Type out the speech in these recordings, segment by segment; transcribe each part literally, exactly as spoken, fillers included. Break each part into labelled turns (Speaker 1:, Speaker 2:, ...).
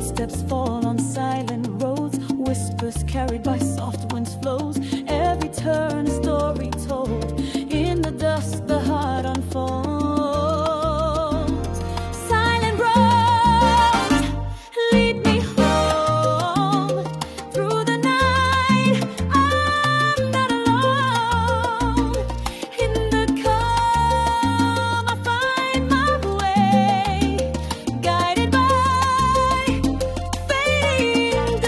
Speaker 1: Footsteps fall on silent roads, whispers carried by soft winds flows. Every turn a story told. In the dust the heart unfolds. Silent road, lead me home. Through the night I'm not alone. In the calm I find my way, guided by fading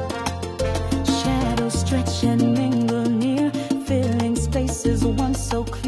Speaker 1: day. Shadows stretch and mingle near, filling spaces once so clear.